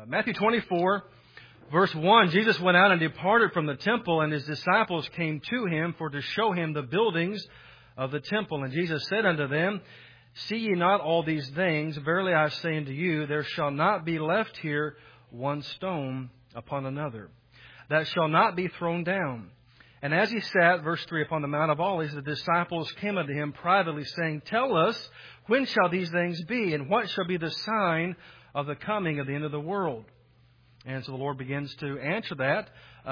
Matthew 24, verse 1, Jesus went out and departed from the temple, and his disciples came to him for to show him the buildings of the temple. And Jesus said unto them, See ye not all these things? Verily I say unto you, there shall not be left here one stone upon another, that shall not be thrown down. And as he sat, verse 3, upon the Mount of Olives, the disciples came unto him privately, saying, Tell us, when shall these things be? And what shall be the sign of the coming of the end of the world? And so the Lord begins to answer that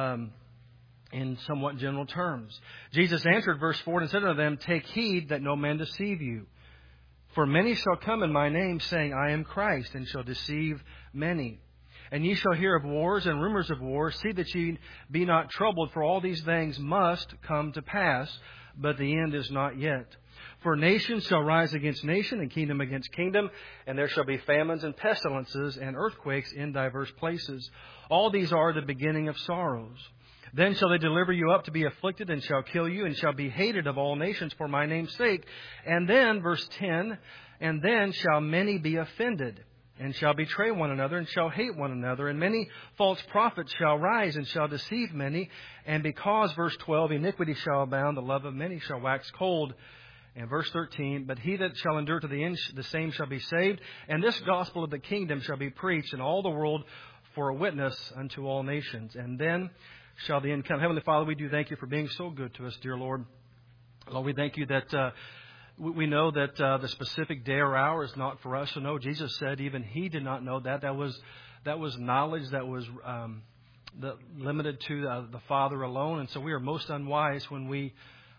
in somewhat general terms. Jesus answered, verse 4, and said unto them, Take heed that no man deceive you. For many shall come in my name, saying, I am Christ, and shall deceive many. And ye shall hear of wars and rumors of wars. See that ye be not troubled, for all these things must come to pass, but the end is not yet. For nation shall rise against nation, and kingdom against kingdom, and there shall be famines and pestilences and earthquakes in divers places. All these are the beginning of sorrows. Then shall they deliver you up to be afflicted, and shall kill you, and shall be hated of all nations for my name's sake. And then, verse 10, and then shall many be offended, and shall betray one another, and shall hate one another. And many false prophets shall rise, and shall deceive many. And because, verse 12, iniquity shall abound, the love of many shall wax cold. And verse 13, but he that shall endure to the end, the same shall be saved. And this gospel of the kingdom shall be preached in all the world for a witness unto all nations. And then shall the end come. Heavenly Father, we do thank you for being so good to us, dear Lord. Lord, we thank you that we know that the specific day or hour is not for us to know. Jesus said even he did not know that. That was knowledge that was limited to the Father alone. And so we are most unwise when we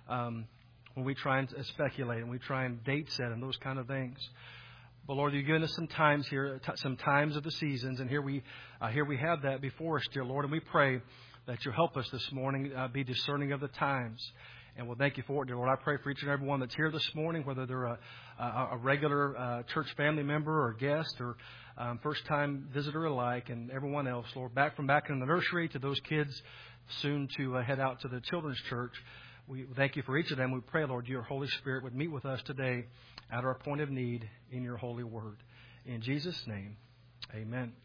try and speculate and we try and date set and those kind of things. But Lord, you've given us some times here, some times of the seasons, and here we have that before us, dear Lord. And we pray that you'll help us this morning be discerning of the times. And we'll thank you for it, dear Lord. I pray for each and every one that's here this morning, whether they're a regular church family member or guest or first-time visitor alike, and everyone else, Lord, back in the nursery to those kids soon to head out to the children's church. We thank you for each of them. We pray, Lord, your Holy Spirit would meet with us today at our point of need in your holy word. In Jesus' name, amen.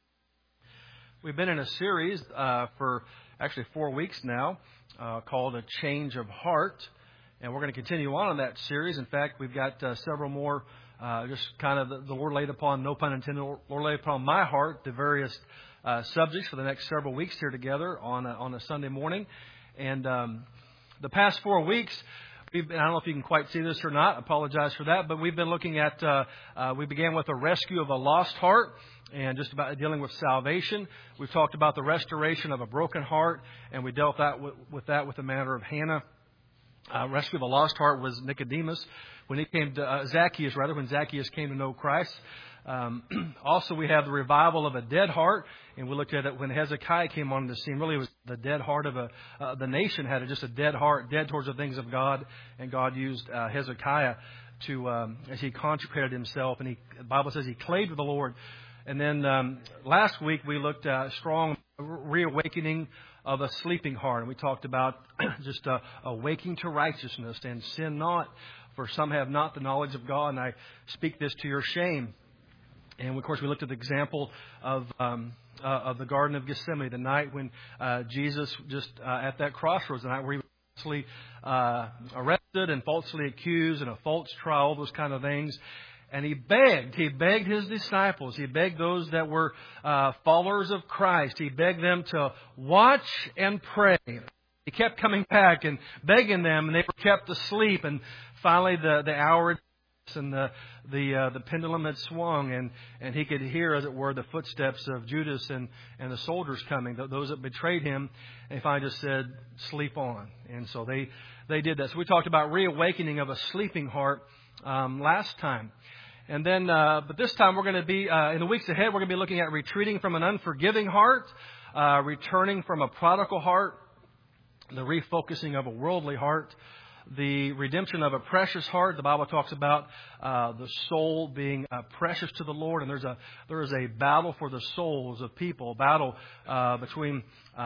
We've been in a series for actually 4 weeks now called A Change of Heart. And we're going to continue on in that series. In fact, we've got several more just kind of the Lord laid upon, no pun intended, Lord laid upon my heart the various subjects for the next several weeks here together on a Sunday morning. And the past 4 weeks, I don't know if you can quite see this or not. I apologize for that. But we've been looking at, we began with a rescue of a lost heart and just about dealing with salvation. We've talked about the restoration of a broken heart, and we dealt with the matter of Hannah. Rescue of a lost heart was Nicodemus when he came to Zacchaeus, when Zacchaeus came to know Christ. Also, we have the revival of a dead heart, and we looked at it when Hezekiah came on the scene. Really, it was the dead heart of the nation had just a dead heart, dead towards the things of God, and God used Hezekiah to as he consecrated himself, and the Bible says he clave with the Lord. And then last week we looked at strong reawakening of a sleeping heart, and we talked about just awaking to righteousness and sin not, for some have not the knowledge of God, and I speak this to your shame. And, of course, we looked at the example of the Garden of Gethsemane, the night when Jesus just at that crossroads, the night where he was falsely arrested and falsely accused in a false trial, those kind of things. And he begged his disciples, he begged those that were followers of Christ, he begged them to watch and pray. He kept coming back and begging them, and they were kept asleep. And finally, the hour and the pendulum had swung, and he could hear, as it were, the footsteps of Judas and the soldiers coming, those that betrayed him. And he finally just said, "Sleep on." And so they did that. So we talked about reawakening of a sleeping heart last time. And then, but this time we're going to be, in the weeks ahead, we're going to be looking at retreating from an unforgiving heart, returning from a prodigal heart, the refocusing of a worldly heart, the redemption of a precious heart. The Bible talks about the soul being precious to the Lord, and there is a battle for the souls of people, a battle between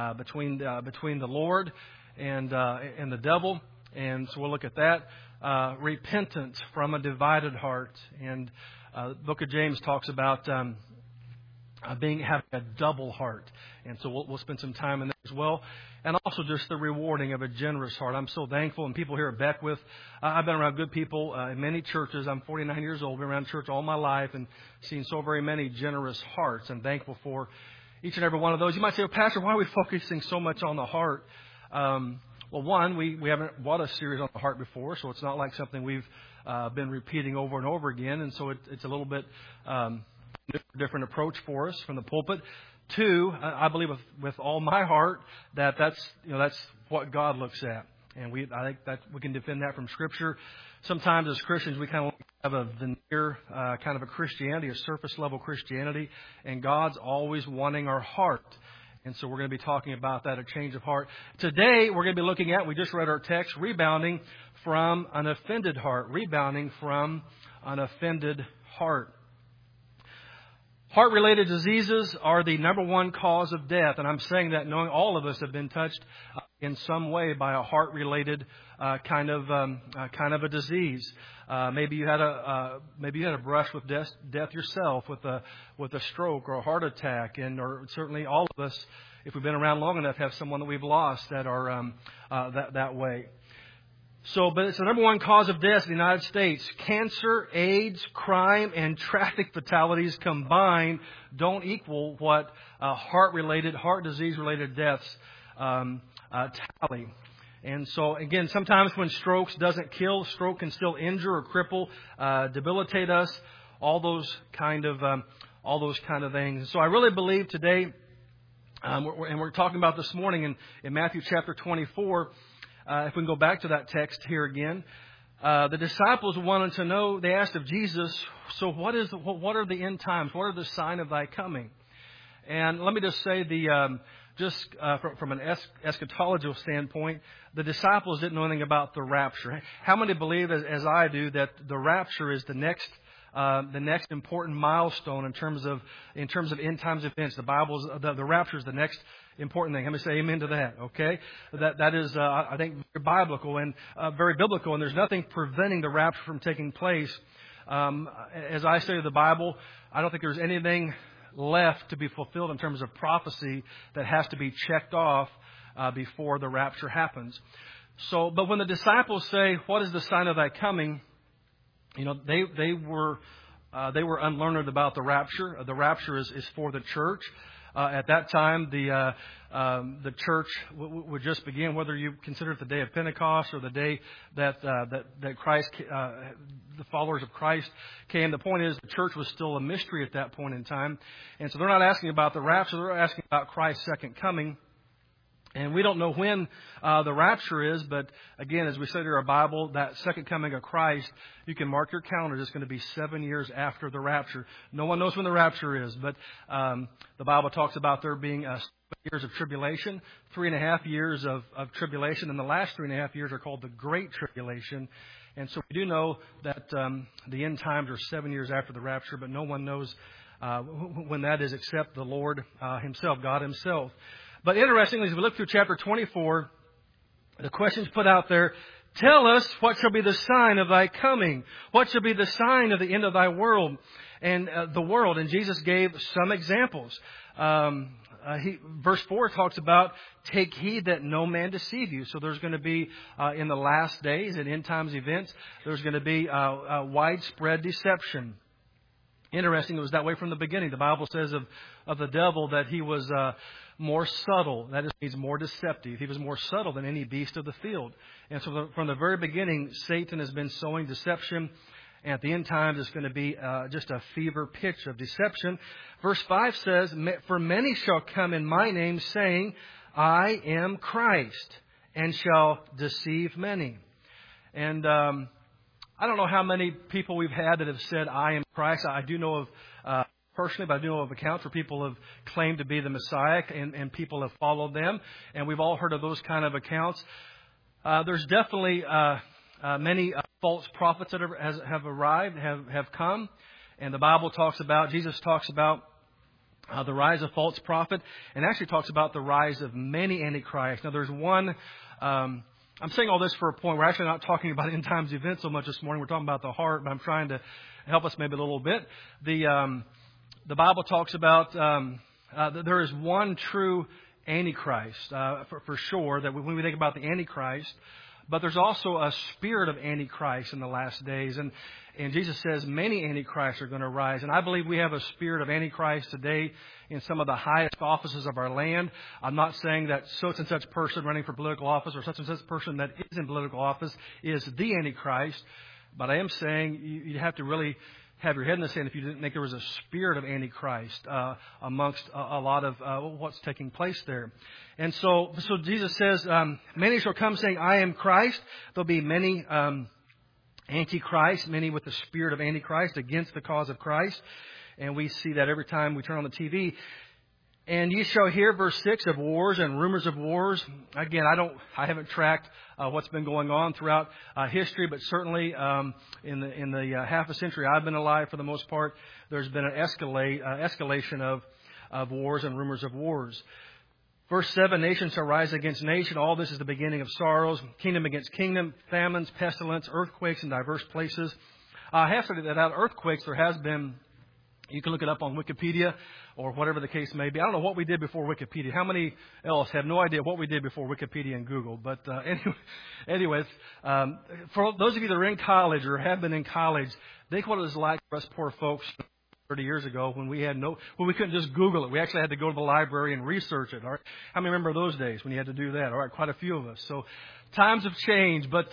the Lord and the devil. And so we'll look at that. Repentance from a divided heart. And the book of James talks about having a double heart. And so we'll spend some time in that as well. And also just the rewarding of a generous heart. I'm so thankful. And people here at Beckwith, I've been around good people in many churches. I'm 49 years old, been around church all my life and seen so very many generous hearts. I'm thankful for each and every one of those. You might say, well, Pastor, why are we focusing so much on the heart? Well, one, we haven't brought a series on the heart before, so it's not like something we've been repeating over and over again. And so it's a little bit different approach for us from the pulpit. Two, I believe with all my heart that's what God looks at, and I think that we can defend that from Scripture. Sometimes as Christians we kind of have a veneer kind of a Christianity, a surface level Christianity, and God's always wanting our heart. And so we're going to be talking about that, a change of heart. Today we're going to be looking at, we just read our text, rebounding from an offended heart. Rebounding from an offended heart. Heart-related diseases are the number one cause of death, and I'm saying that knowing all of us have been touched in some way by a heart-related kind of a disease. Maybe you had a brush with death yourself, with a stroke or a heart attack, or certainly all of us, if we've been around long enough, have someone that we've lost that are that way. But it's the number one cause of death in the United States. Cancer, AIDS, crime, and traffic fatalities combined don't equal what heart disease-related deaths tally. And so, again, sometimes when strokes doesn't kill, stroke can still injure or cripple, debilitate us, all those kind of things. So I really believe today, and we're talking about this morning in Matthew chapter 24. If we can go back to that text here again, the disciples wanted to know. They asked of Jesus, "So what are the end times? What are the sign of thy coming?" And let me just say, from an eschatological standpoint, the disciples didn't know anything about the rapture. How many believe, as I do, that the rapture is the next important milestone in terms of end times events? The rapture is the next important thing. Let me say amen to that. Okay, that is I think very biblical and very biblical, and there's nothing preventing the rapture from taking place. As I study the Bible, I don't think there's anything left to be fulfilled in terms of prophecy that has to be checked off before the rapture happens. But when the disciples say, "What is the sign of thy coming?" They were unlearned about the rapture. The rapture is for the church. At that time, the church would just begin, whether you consider it the day of Pentecost or the day that Christ, the followers of Christ came. The point is, the church was still a mystery at that point in time. And so they're not asking about the rapture, they're asking about Christ's second coming. And we don't know when the rapture is, but again, as we study our Bible, that second coming of Christ, you can mark your calendar. It's going to be 7 years after the rapture. No one knows when the rapture is, but the Bible talks about there being 7 years of tribulation, 3.5 years of tribulation, and the last 3.5 years are called the Great Tribulation. And so we do know that the end times are 7 years after the rapture, but no one knows when that is except the Lord Himself, God Himself. But interestingly, as we look through chapter 24, the question's put out there, "Tell us what shall be the sign of thy coming? What shall be the sign of the end of thy world?" And the world. And Jesus gave some examples. Verse 4 talks about, "Take heed that no man deceive you." So there's going to be, in the last days and end times events, there's going to be a widespread deception. Interesting, it was that way from the beginning. The Bible says of the devil that he was more subtle. That is, he's more deceptive. He was more subtle than any beast of the field. And so from the very beginning, Satan has been sowing deception. And at the end times, it's going to be just a fever pitch of deception. Verse 5 says, "For many shall come in my name, saying, I am Christ, and shall deceive many." And I don't know how many people we've had that have said, "I am Christ." I do know of, personally, but I do know of accounts where people have claimed to be the Messiah and people have followed them. And we've all heard of those kind of accounts. There's definitely many false prophets that have arrived, have come. And the Bible talks about, Jesus talks about the rise of false prophet, and actually talks about the rise of many antichrists. Now, there's one... I'm saying all this for a point. We're actually not talking about end times events so much this morning. We're talking about the heart, but I'm trying to help us maybe a little bit. the Bible talks about that there is one true Antichrist, for sure, that when we think about the Antichrist, but there's also a spirit of Antichrist in the last days. And Jesus says many Antichrists are going to rise. And I believe we have a spirit of Antichrist today in some of the highest offices of our land. I'm not saying that such and such person running for political office or such and such person that is in political office is the Antichrist. But I am saying you have to really have your head in the sand if you didn't think there was a spirit of Antichrist amongst a lot of what's taking place there. And so Jesus says, many shall come saying, I am Christ. There'll be many Antichrist, many with the spirit of Antichrist against the cause of Christ. And we see that every time we turn on the TV. And ye shall hear, verse 6, of wars and rumors of wars. Again, I haven't tracked what's been going on throughout history, but certainly in the half a century I've been alive, for the most part, there's been an escalation of wars and rumors of wars. Verse 7, nation shall rise against nation. All this is the beginning of sorrows. Kingdom against kingdom, famines, pestilence, earthquakes in diverse places. I have said that out earthquakes there has been. You can look it up on Wikipedia or whatever the case may be. I don't know what we did before Wikipedia. How many else have no idea what we did before Wikipedia and Google? But anyways, for those of you that are in college or have been in college, think what it was like for us poor folks 30 years ago when we couldn't just Google it. We actually had to go to the library and research it. All right? How many remember those days when you had to do that? All right, quite a few of us. So times have changed, but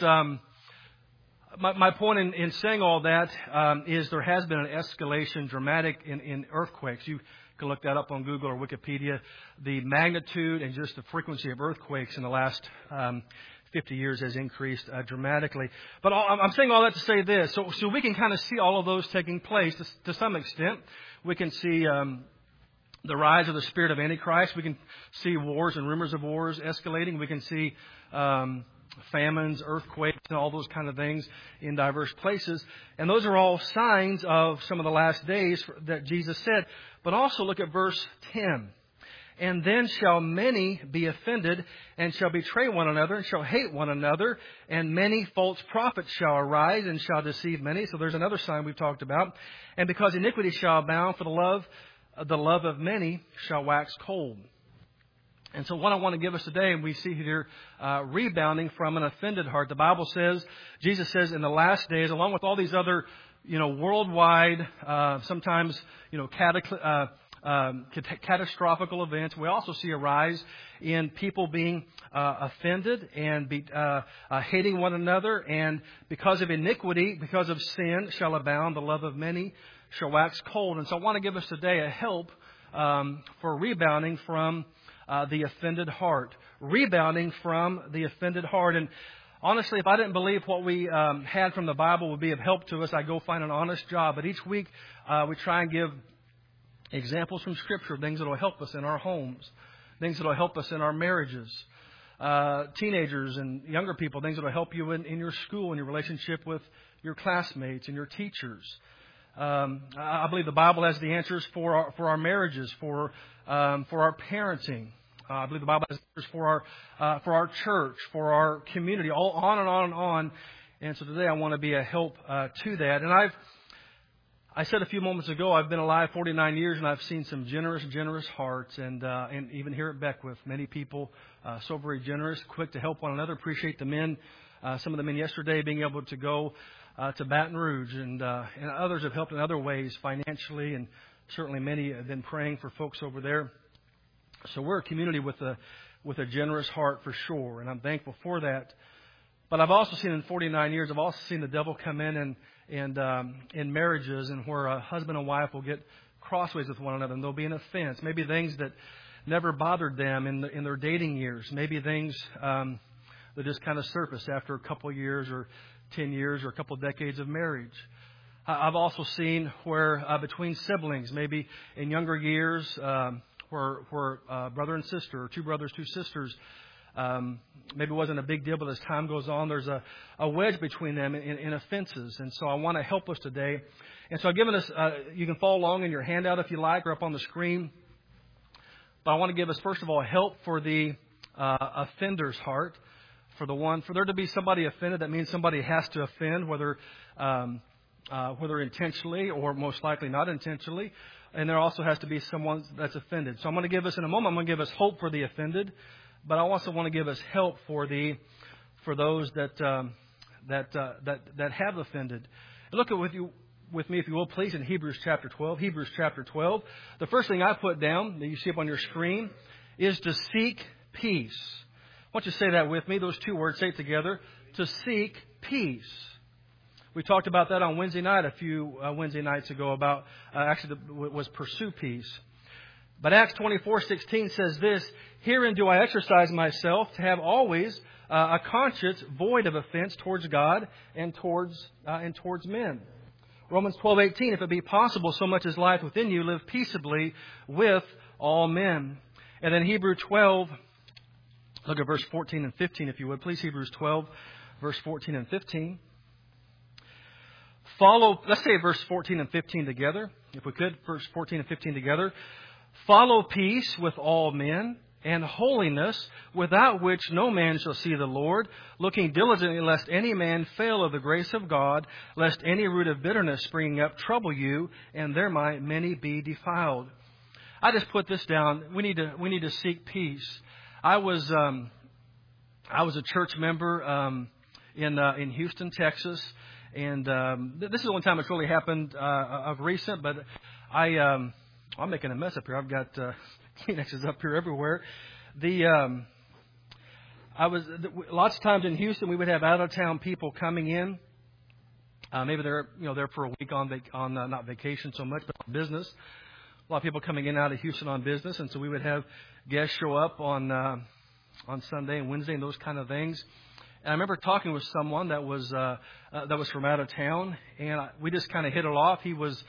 my point in saying all that is there has been an escalation, dramatic in earthquakes. You can look that up on Google or Wikipedia. The magnitude and just the frequency of earthquakes in the last 50 years has increased dramatically. But I'm saying all that to say this. So we can kind of see all of those taking place to some extent. We can see the rise of the spirit of Antichrist. We can see wars and rumors of wars escalating. We can see famines, earthquakes, and all those kind of things in diverse places. And those are all signs of some of the last days that Jesus said. But also look at verse 10. And then shall many be offended, and shall betray one another, and shall hate one another, and many false prophets shall arise, and shall deceive many. So there's another sign we've talked about. And because iniquity shall abound, for the love of many shall wax cold. And so what I want to give us today, and we see here rebounding from an offended heart. The Bible says, Jesus says, in the last days, along with all these other, worldwide, sometimes, catastrophical events, we also see a rise in people being offended and hating one another. And because of iniquity, because of sin, shall abound. The love of many shall wax cold. And so I want to give us today a help for rebounding from the offended heart. Rebounding from the offended heart. And honestly, if I didn't believe what we had from the Bible would be of help to us, I'd go find an honest job. But each week we try and give examples from Scripture, things that will help us in our homes, things that will help us in our marriages, teenagers and younger people, things that will help you in your school, in your relationship with your classmates and your teachers. I believe the Bible has the answers for our marriages, for our parenting. I believe the Bible has answers for our church, for our community, all on and on and on. And so today I want to be a help to that. And I said a few moments ago, I've been alive 49 years, and I've seen some generous hearts, and even here at Beckwith, many people so very generous, quick to help one another. Appreciate the men, some of the men yesterday being able to go to Baton Rouge, and others have helped in other ways financially, and certainly many have been praying for folks over there. So we're a community with a generous heart for sure, and I'm thankful for that. But I've also seen in 49 years, I've also seen the devil come in in marriages, and where a husband and wife will get crossways with one another, and there'll be an offense. Maybe things that never bothered them in their dating years. Maybe things that just kind of surface after a couple of years or 10 years or a couple of decades of marriage. I've also seen where between siblings, maybe in younger years, where brother and sister, or two brothers, two sisters, maybe it wasn't a big deal, but as time goes on, there's a wedge between them in offenses. And so I want to help us today. And so I've given us, you can follow along in your handout if you like, or up on the screen. But I want to give us, first of all, help for the offender's heart. For there to be somebody offended, that means somebody has to offend, whether intentionally or most likely not intentionally. and there also has to be someone that's offended. So I'm going to give us, in a moment, I'm going to give us hope for the offended, but I also want to give us help for those that have offended. And look with me, if you will, please, in Hebrews chapter 12. Hebrews chapter 12. The first thing I put down that you see up on your screen is to seek peace. I want you to say that with me. Those two words, say it together. To seek peace. We talked about that on Wednesday night, a few Wednesday nights ago, about was pursue peace. But Acts 24:16 says this: Herein do I exercise myself to have always a conscience void of offense towards God and towards men. Romans 12:18, if it be possible, so much as lieth within you, live peaceably with all men. And then Hebrews 12, look at verse 14 and 15, if you would, please. Hebrews 12, verse 14 and 15. Let's say verse 14 and 15 together, if we could, verse 14 and 15 together. Follow peace with all men and holiness, without which no man shall see the Lord, looking diligently lest any man fail of the grace of God, lest any root of bitterness springing up trouble you, and there might many be defiled. I just put this down. We need to seek peace. I was a church member in Houston, Texas. And this is the one time it's really happened of recent, but I'm making a mess up here. I've got Kleenexes up here everywhere. Lots of times in Houston we would have out of town people coming in. Maybe they're there for a week on not vacation so much, but on business. A lot of people coming in and out of Houston on business, and so we would have guests show up on Sunday and Wednesday and those kind of things. And I remember talking with someone that was from out of town, and we just kind of hit it off. He was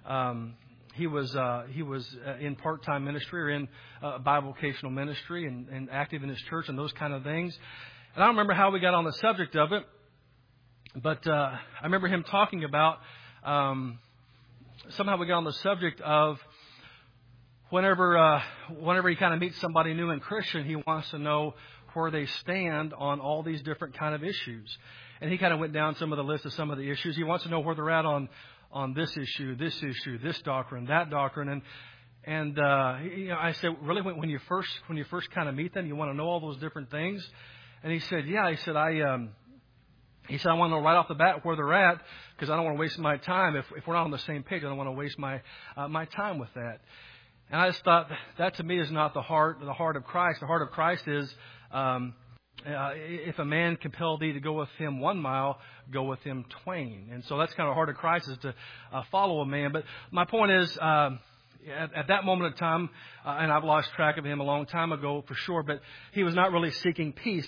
in part-time ministry or in bivocational ministry and active in his church and those kind of things. And I don't remember how we got on the subject of it, but I remember him talking about somehow we got on the subject of whenever he kind of meets somebody new in Christian, he wants to know where they stand on all these different kind of issues. And he kind of went down some of the list of some of the issues. He wants to know where they're at on this issue, this doctrine, that doctrine. And I said, really, when you first kind of meet them, you want to know all those different things? And he said, yeah. He said, I want to know right off the bat where they're at, because I don't want to waste my time. If we're not on the same page, I don't want to waste my time with that. And I just thought that to me is not the heart of Christ. The heart of Christ is, if a man compel thee to go with him 1 mile, go with him twain. And so that's kind of the heart of Christ, is to follow a man. But my point is, at that moment of time, and I've lost track of him a long time ago for sure, but he was not really seeking peace.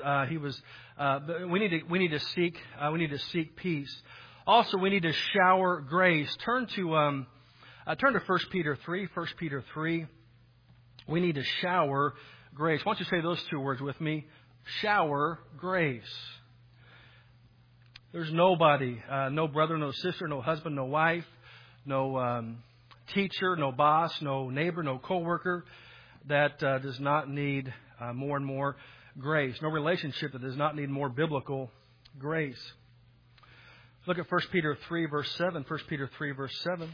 We need to seek peace. Also, we need to shower grace. Turn to 1 Peter 3. 1 Peter 3. We need to shower grace. Why don't you say those two words with me? Shower grace. There's nobody, no brother, no sister, no husband, no wife, no teacher, no boss, no neighbor, no coworker that does not need more and more grace. No relationship that does not need more biblical grace. Look at 1 Peter 3, verse 7. 1 Peter 3, verse 7.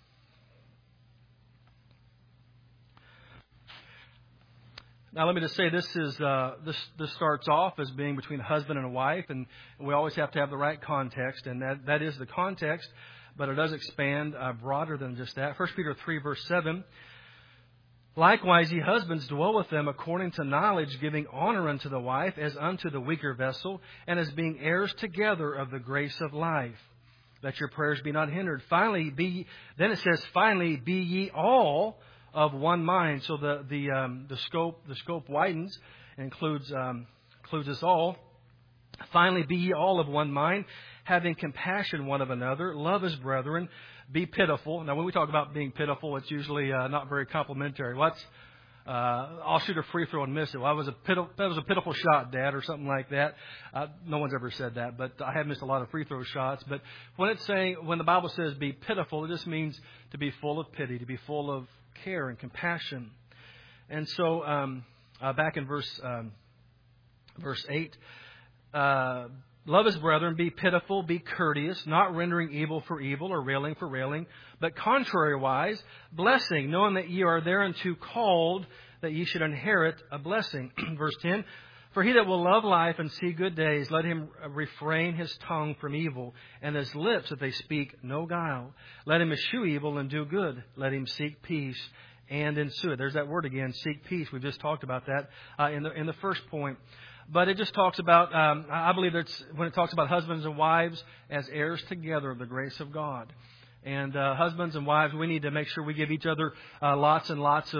Now, let me just say, this starts off as being between a husband and a wife, and we always have to have the right context, and that is the context, but it does expand broader than just that. 1 Peter 3, verse 7. Likewise, ye husbands, dwell with them according to knowledge, giving honor unto the wife as unto the weaker vessel, and as being heirs together of the grace of life, that your prayers be not hindered. Finally, be ye all of one mind. So the scope widens and includes us all. Finally, be ye all of one mind, having compassion one of another, love as brethren, be pitiful. Now, when we talk about being pitiful, it's usually not very complimentary. I'll shoot a free throw and miss it. Well, that was a pitiful shot, Dad, or something like that. No one's ever said that, but I have missed a lot of free throw shots. But when the Bible says be pitiful, it just means to be full of pity, to be full of care and compassion. And so back in verse 8, Love his brethren, be pitiful, be courteous, not rendering evil for evil or railing for railing, but contrariwise, blessing, knowing that ye are thereunto called, that ye should inherit a blessing. Verse 10, for he that will love life and see good days, let him refrain his tongue from evil, and his lips that they speak no guile. Let him eschew evil and do good. Let him seek peace and ensue it. There's that word again, seek peace. We've just talked about that in the first point. But it just talks about, I believe it's when it talks about husbands and wives as heirs together of the grace of God. And husbands and wives, we need to make sure we give each other lots and lots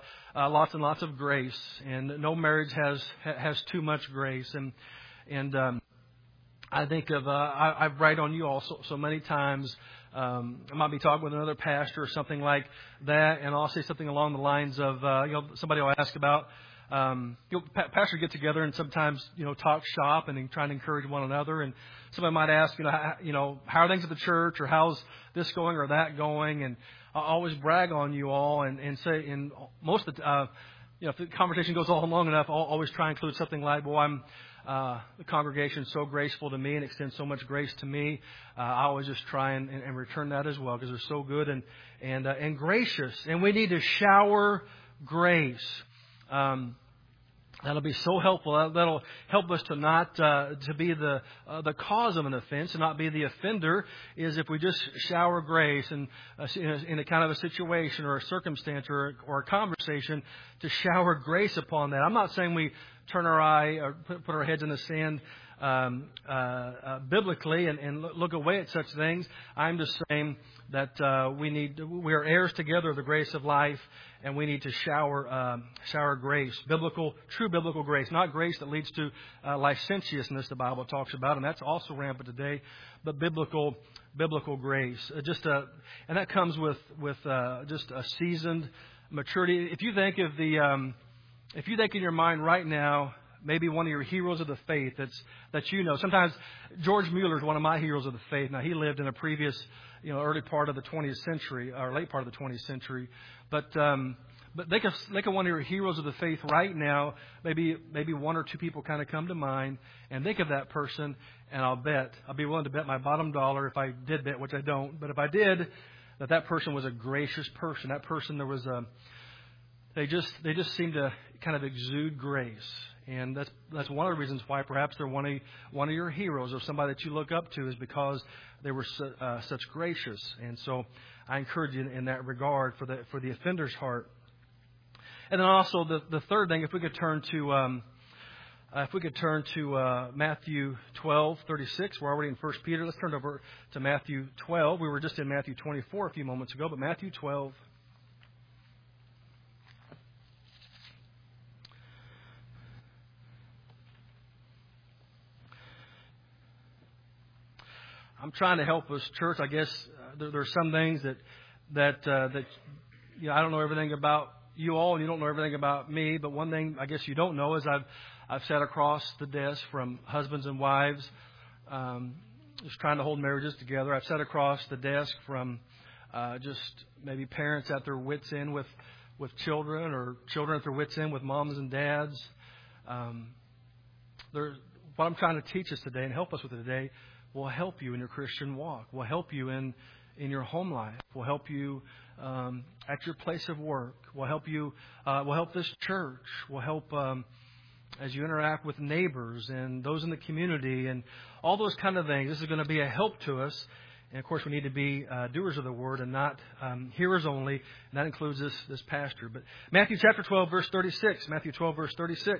of grace. And no marriage has too much grace. And I think of I write on you all so many times. I might be talking with another pastor or something like that, and I'll say something along the lines of somebody will ask about. Pastors get together and sometimes talk shop and try to encourage one another. And somebody might ask, how are things at the church, or how's this going or that going? And I always brag on you all and say, in most of the if the conversation goes on long enough, I'll always try and include something like, well, the congregation's so graceful to me and extends so much grace to me. I always just try and return that as well, because they're so good and gracious. And we need to shower grace. That'll be so helpful. That'll help us to not to be the cause of an offense and not be the offender. Is if we just shower grace and in a kind of a situation or a circumstance or a conversation, to shower grace upon that. I'm not saying we turn our eye or put our heads in the sand biblically and look away at such things. I'm just saying that we are heirs together of the grace of life, and we need to shower grace, true biblical grace, not grace that leads to licentiousness. The Bible talks about, and that's also rampant today, but biblical grace. And that comes with just a seasoned maturity. If you think in your mind right now, maybe one of your heroes of the faith that sometimes George Mueller is one of my heroes of the faith. Now, he lived in a previous, early part of the 20th century or late part of the 20th century, but think of one of your heroes of the faith right now. Maybe one or two people kind of come to mind, and think of that person, and I'll be willing to bet my bottom dollar, if I did bet, which I don't, but if I did, that person was a gracious person. That person, they just seemed to kind of exude grace. And that's one of the reasons why perhaps they're one of your heroes, or somebody that you look up to, is because they were such gracious. And so I encourage you in that regard for the offender's heart. And then also the third thing, if we could turn to Matthew 12:36. We're already in 1 Peter. Let's turn over to Matthew 12. We were just in Matthew 24 a few moments ago, but Matthew 12. I'm trying to help us, church. I guess there are some things that I don't know everything about you all, and you don't know everything about me. But one thing I guess you don't know is I've sat across the desk from husbands and wives, just trying to hold marriages together. I've sat across the desk from just maybe parents at their wits' end with children, or children at their wits' end with moms and dads. What I'm trying to teach us today and help us with it today will help you in your Christian walk, will help you in your home life, will help you at your place of work, will help you, will help this church, will help as you interact with neighbors and those in the community and all those kind of things. This is going to be a help to us. And, of course, we need to be doers of the word and not hearers only. And that includes this pastor. But Matthew chapter 12, verse 36. Matthew 12, verse 36.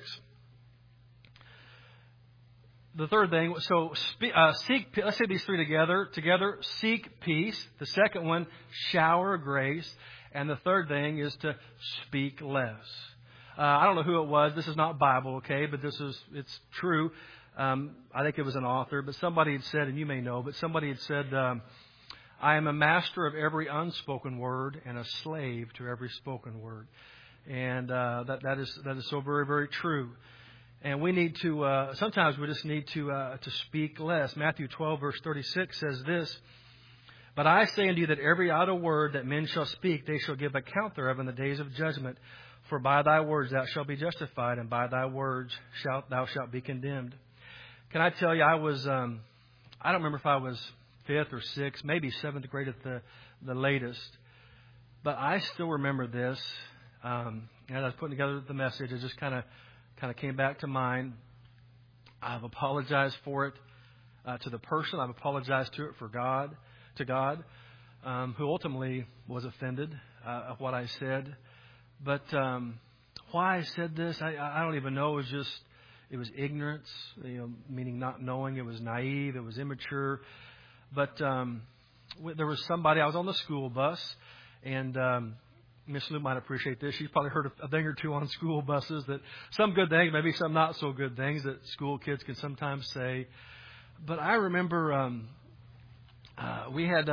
The third thing, so seek. Let's say these three together. Together, seek peace. The second one, shower grace. And the third thing is to speak less. I don't know who it was. This is not Bible, okay? But it's true. I think it was an author. But somebody had said, and you may know, but somebody had said, I am a master of every unspoken word and a slave to every spoken word. And that is so very, very true. And we need to, sometimes we just need to speak less. Matthew 12, verse 36 says this, But I say unto you that every idle word that men shall speak, they shall give account thereof in the days of judgment. For by thy words thou shalt be justified, and by thy words thou shalt be condemned. Can I tell you, I was, I don't remember if I was 5th or 6th, maybe 7th grade at the latest. But I still remember this. As I was putting together the message, it just kind of came back to mind. I've apologized for it to the person. I've apologized to God, who ultimately was offended of what I said. But why I said this, I don't even know. It was ignorance, meaning not knowing. It was naive. It was immature. But there was somebody. I was on the school bus, and Miss Lou might appreciate this. She's probably heard a thing or two on school buses, that some good things, maybe some not so good things that school kids can sometimes say. But I remember we had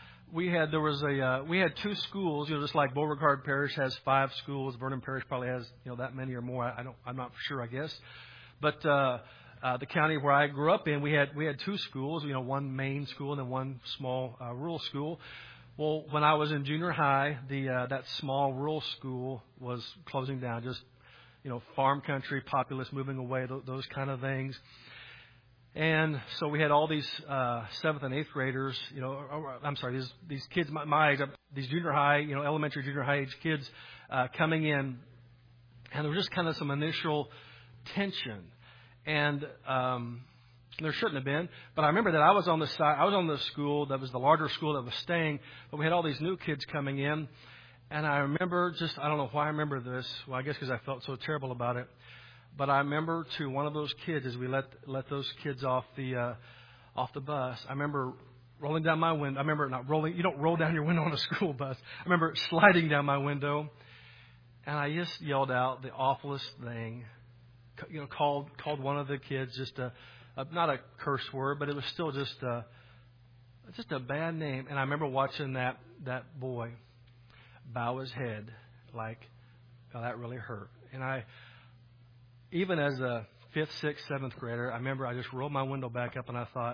2 schools. Just like Beauregard Parish has 5 schools, Vernon Parish probably has that many or more. I'm not sure, I guess. But the county where I grew up in, we had 2 schools. One main school and then one small rural school. Well, when I was in junior high, that small rural school was closing down. Just farm country, populace moving away, those kind of things. And so we had all these 7th and 8th graders. I'm sorry, these kids my age, these junior high, elementary, junior high age kids coming in, and there was just kind of some initial tension, and there shouldn't have been. But I remember that I was on the school that was the larger school that was staying, but we had all these new kids coming in, and I remember I don't know why I remember this. Well, I guess because I felt so terrible about it. But I remember to one of those kids, as we let those kids off the bus, I remember rolling down my window. I remember not rolling. You don't roll down your window on a school bus. I remember sliding down my window, and I just yelled out the awfulest thing. Called one of the kids just not a curse word, but it was still just a bad name. And I remember watching that boy bow his head like, oh, that really hurt. And even as a 5th, 6th, 7th grader, I remember I just rolled my window back up and I thought,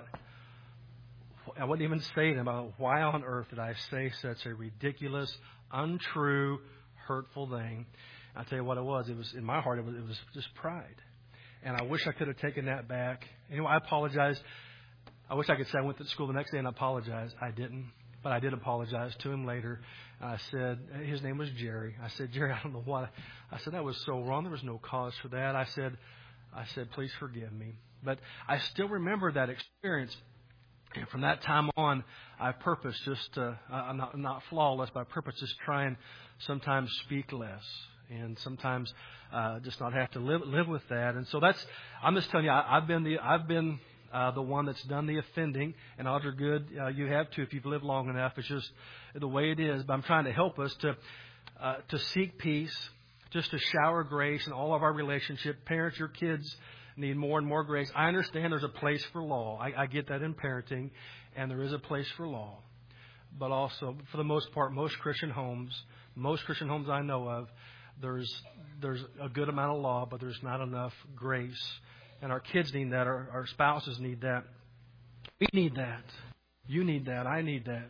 I wouldn't even say to him, why on earth did I say such a ridiculous, untrue, hurtful thing? I'll tell you what it was. It was in my heart. It was just pride. And I wish I could have taken that back. Anyway, I apologize. I wish I could say I went to school the next day and apologized. I didn't. But I did apologize to him later. I said, his name was Jerry. I said, Jerry, I don't know why. I said, that was so wrong. There was no cause for that. I said, please forgive me. But I still remember that experience. And from that time on, I purposed I'm not flawless, but I purposed just try and sometimes speak less. And sometimes just not have to live with that. And so I'm just telling you, I've been the one that's done the offending. And Audrey, good, you have too if you've lived long enough. It's just the way it is. But I'm trying to help us to seek peace, just to shower grace in all of our relationship. Parents, your kids need more and more grace. I understand there's a place for law. I get that in parenting, and there is a place for law. But also, for the most part, most Christian homes I know of, there's a good amount of law, but there's not enough grace. And our kids need that. Our spouses need that. We need that. You need that. I need that.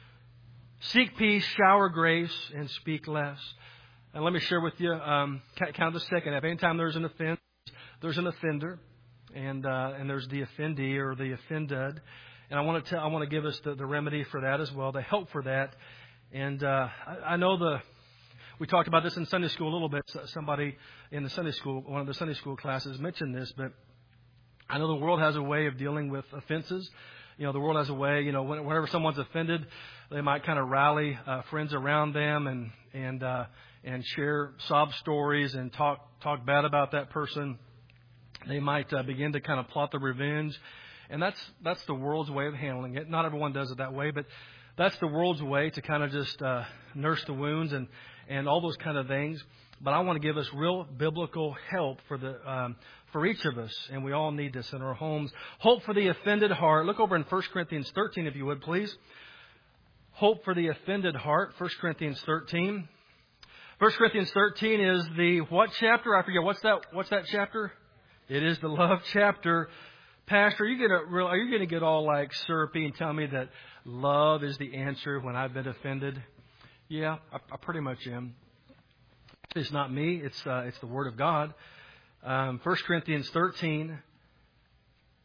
Seek peace, shower grace, and speak less. And let me share with you, count the second. If any time there's an offense, there's an offender, and there's the offendee or the offended. And I want to give us the remedy for that as well, the help for that. And I know we talked about this in Sunday school a little bit. Somebody in the Sunday school, one of the Sunday school classes mentioned this, but I know the world has a way of dealing with offenses. The world has a way, whenever someone's offended, they might kind of rally friends around them and share sob stories and talk bad about that person. They might begin to kind of plot the revenge. And that's the world's way of handling it. Not everyone does it that way, but that's the world's way to kind of just nurse the wounds and all those kind of things. But I want to give us real biblical help for each of us, and we all need this in our homes. Hope for the offended heart. Look over in 1 Corinthians 13, if you would, please. Hope for the offended heart, 1 Corinthians 13. 1 Corinthians 13 is the what chapter? I forget. What's that chapter? It is the love chapter. Pastor, are you going to get all like syrupy and tell me that love is the answer when I've been offended? Yeah, I pretty much am. It's not me. It's the Word of God. 1 Corinthians 13.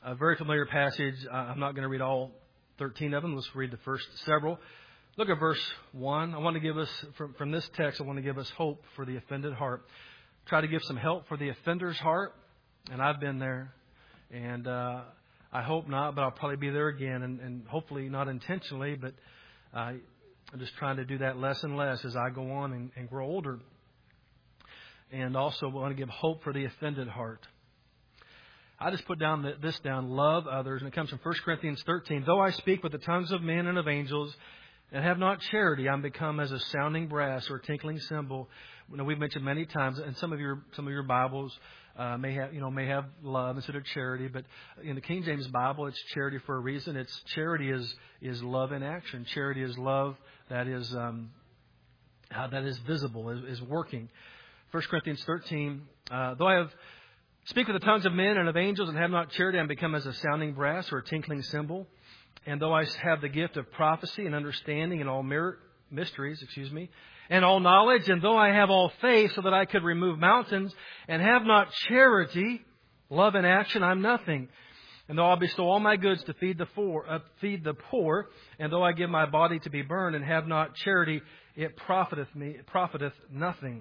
A very familiar passage. I'm not going to read all 13 of them. Let's read the first several. Look at verse 1. I want to give us, from this text, I want to give us hope for the offended heart. Try to give some help for the offender's heart. And I've been there. And I hope not, but I'll probably be there again. And hopefully not intentionally, but I'm just trying to do that less and less as I go on and grow older. And also want to give hope for the offended heart. I just put this down, love others. And it comes from 1 Corinthians 13. Though I speak with the tongues of men and of angels and have not charity, I'm become as a sounding brass or a tinkling cymbal. You know, we've mentioned many times, and some of your Bibles may have love instead of charity. But in the King James Bible, it's charity for a reason. It's charity is love in action. Charity is love that is visible, is working. 1 Corinthians 13, though I speak with the tongues of men and of angels and have not charity, I am become as a sounding brass or a tinkling cymbal. And though I have the gift of prophecy and understanding and all mysteries, and all knowledge, and though I have all faith so that I could remove mountains and have not charity, love in action, I'm nothing. And though I bestow all my goods to feed the poor, and though I give my body to be burned and have not charity, it profiteth nothing.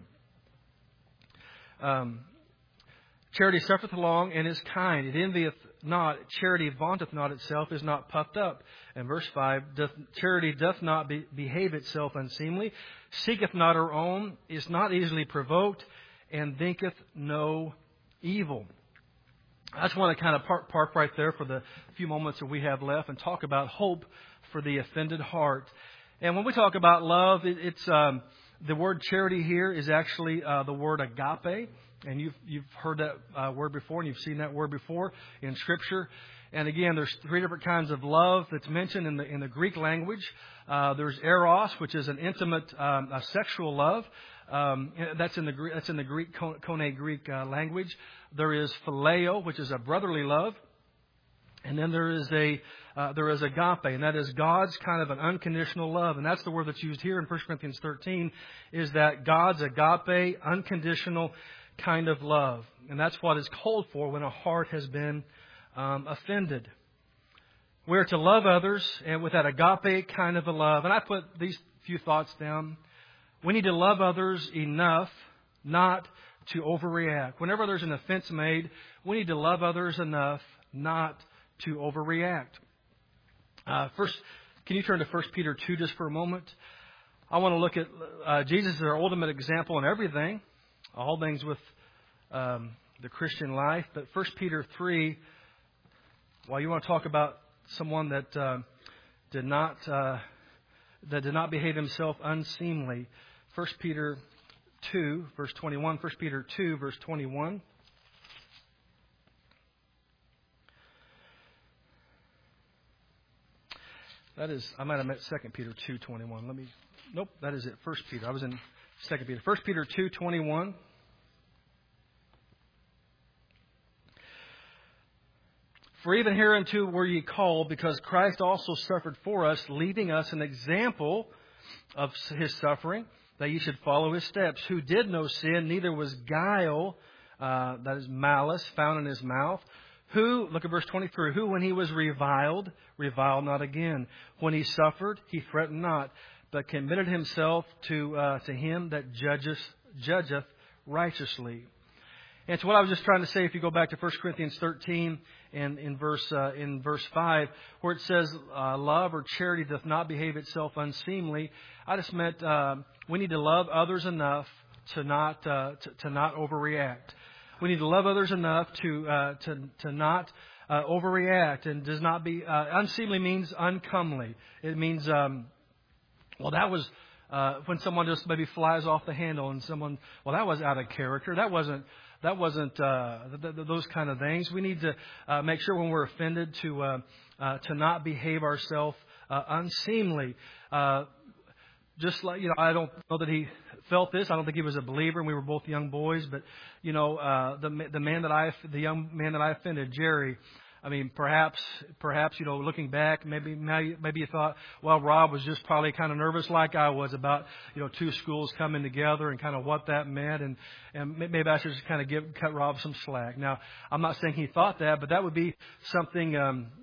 Charity suffereth long and is kind. It envieth not. Charity vaunteth not itself, is not puffed up. And verse 5, charity doth not behave itself unseemly, seeketh not her own, is not easily provoked, and thinketh no evil. I just want to kind of park right there for the few moments that we have left and talk about hope for the offended heart. And when we talk about love, it's the word charity here is actually the word agape. And you've heard that word before, and you've seen that word before in Scripture. And again, there's three different kinds of love that's mentioned in the Greek language. There's eros, which is an intimate sexual love. That's in the Greek Koine Greek language. There is phileo, which is a brotherly love, and then there is agape, and that is God's kind of an unconditional love, and that's the word that's used here in 1 Corinthians 13. Is that God's agape, unconditional kind of love. And that's what is called for when a heart has been offended. We're to love others and with that agape kind of a love. And I put these few thoughts down. We need to love others enough not to overreact. Whenever there's an offense made, we need to love others enough not to overreact. First, can you turn to 1 Peter 2 just for a moment? I want to look at Jesus as our ultimate example in everything. All things with the Christian life. But 1 Peter 3, while you want to talk about someone that did not behave himself unseemly, 1 Peter 2, verse 21. 1 Peter 2, verse 21. That is, I might have meant 2 Peter 2:21. Nope, that is it. 1 Peter. I was in 2 Peter. 1 Peter 2:21. For even hereunto were ye called, because Christ also suffered for us, leaving us an example of his suffering, that ye should follow his steps, who did no sin, neither was guile, that is malice, found in his mouth. Who, look at verse 23, who when he was reviled not again. When he suffered, he threatened not, but committed himself to him that judgeth righteously. And so what I was just trying to say, if you go back to 1 Corinthians 13 and in verse 5, where it says, love or charity doth not behave itself unseemly, I just meant we need to love others enough to not overreact. We need to love others enough to not overreact, and does not be unseemly means uncomely. It means that was when someone just maybe flies off the handle, and someone, that was out of character. That wasn't those kind of things. We need to make sure when we're offended to not behave ourselves unseemly. Just like, I don't know that he felt this. I don't think he was a believer, and we were both young boys. But the young man that I offended, Jerry, I mean, perhaps, looking back, maybe you thought, well, Rob was just probably kind of nervous like I was about, two schools coming together and kind of what that meant. And maybe I should just kind of cut Rob some slack. Now, I'm not saying he thought that, but that would be something,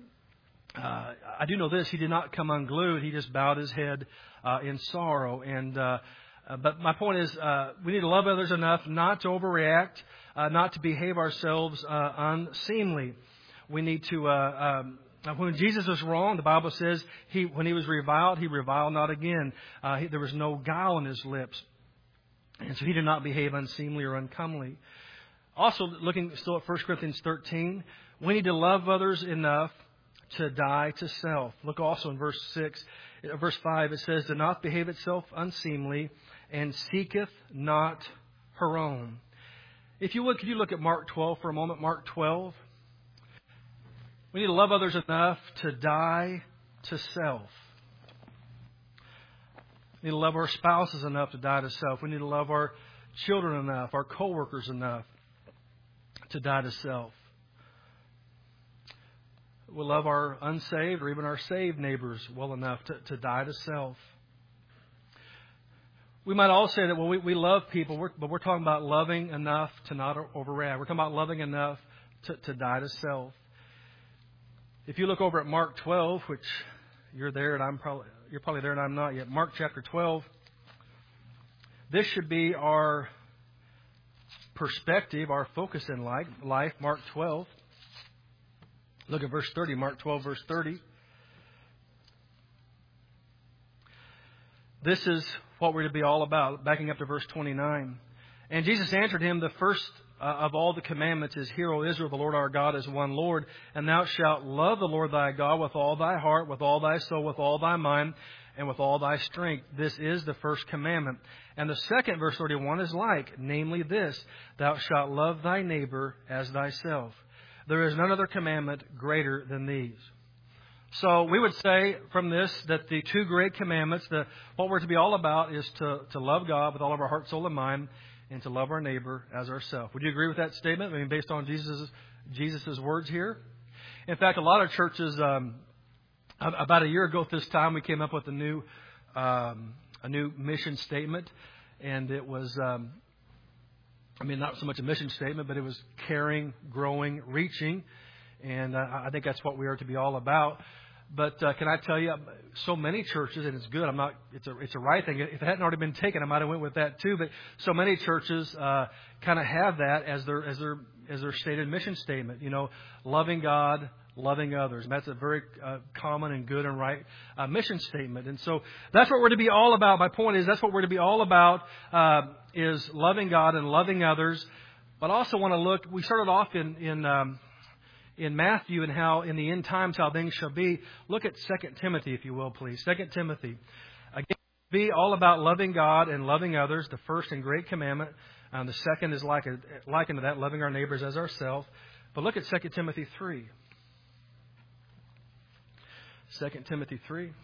I do know this. He did not come unglued. He just bowed his head, in sorrow. But my point is, we need to love others enough not to overreact, not to behave ourselves, unseemly. We need to, when Jesus was wrong, the Bible says when he was reviled, he reviled not again. There was no guile in his lips. And so he did not behave unseemly or uncomely. Also, looking still at 1 Corinthians 13, we need to love others enough to die to self. Look also in verse 5, it says, do not behave itself unseemly and seeketh not her own. If you would, could you look at Mark 12 for a moment? Mark 12. We need to love others enough to die to self. We need to love our spouses enough to die to self. We need to love our children enough, our co-workers enough to die to self. We'll love our unsaved or even our saved neighbors well enough to die to self. We might all say that, well, we love people, but we're talking about loving enough to not overreact. We're talking about loving enough to die to self. If you look over at Mark 12, which you're there and you're probably there and I'm not yet. Mark chapter 12. This should be our perspective, our focus in life. Mark 12. Look at verse 30. Mark 12, verse 30. This is what we're to be all about. Backing up to verse 29. And Jesus answered him, the first of all the commandments is, Hear, O Israel, the Lord our God is one Lord, and thou shalt love the Lord thy God with all thy heart, with all thy soul, with all thy mind, and with all thy strength. This is the first commandment. And the second, verse 31, is like, namely this, thou shalt love thy neighbor as thyself. There is none other commandment greater than these. So we would say from this that the two great commandments, what we're to be all about is to love God with all of our heart, soul, and mind, and to love our neighbor as ourselves. Would you agree with that statement? I mean, based on Jesus' words here? In fact, a lot of churches, about a year ago at this time, we came up with a new mission statement. And it was, not so much a mission statement, but it was caring, growing, reaching. And I think that's what we are to be all about. But can I tell you, so many churches, and it's good. It's a right thing. If it hadn't already been taken, I might have went with that too. But so many churches kind of have that as their stated mission statement. Loving God, loving others. And that's a very common and good and right mission statement. And so that's what we're to be all about. My point is that's what we're to be all about is loving God and loving others. But I also want to look. We started off in Matthew and how in the end times how things shall be. Look at 2 Timothy, if you will, please. 2 Timothy. Again, be all about loving God and loving others, the first and great commandment. The second is likened to that, loving our neighbors as ourselves. But look at 2 Timothy 3. 2 Timothy 3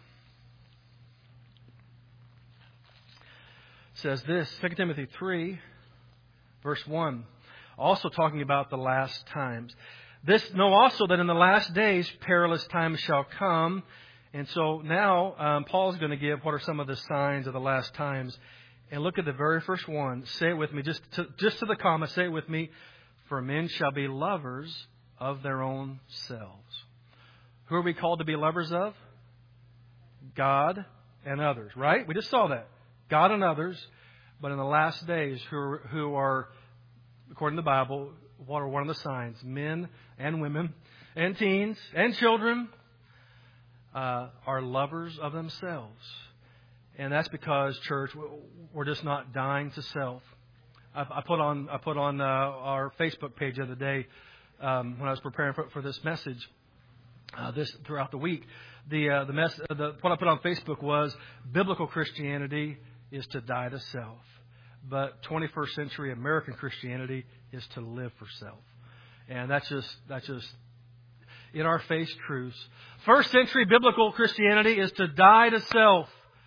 says this, 2 Timothy 3, verse 1, also talking about the last times. This know also that in the last days perilous times shall come. And so now Paul's going to give what are some of the signs of the last times. And look at the very first one. Say it with me, just to the comma, say it with me. For men shall be lovers of their own selves. Who are we called to be lovers of? God and others, right? We just saw that. God and others. But in the last days, who are, according to the Bible, what are one of the signs? Men and women and teens and children are lovers of themselves. And that's because, church, we're just not dying to self. I put on our Facebook page the other day when I was preparing for this message. This throughout the week, what I put on Facebook was biblical Christianity is to die to self, but 21st century American Christianity is to live for self, and that's just in our face truths. First century biblical Christianity is to die to self.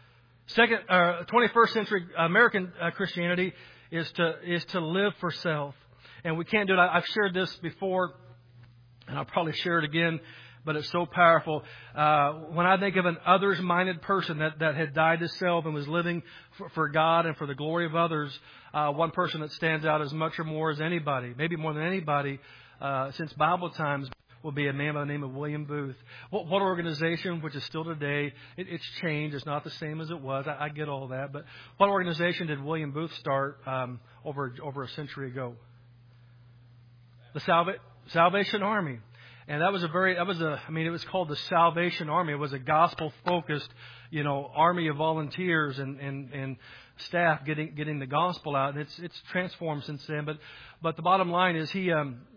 21st century American Christianity is to live for self, and we can't do it. I've shared this before. And I'll probably share it again, but it's so powerful. When I think of an others-minded person that had died to self and was living for God and for the glory of others, one person that stands out as much or more as anybody, maybe more than anybody, since Bible times, will be a man by the name of William Booth. What organization, which is still today, it's changed. It's not the same as it was. I get all that. But what organization did William Booth start over a century ago? The Salvation Army. And it was called the Salvation Army. It was a gospel-focused, army of volunteers and staff getting the gospel out. And it's transformed since then. But the bottom line is he's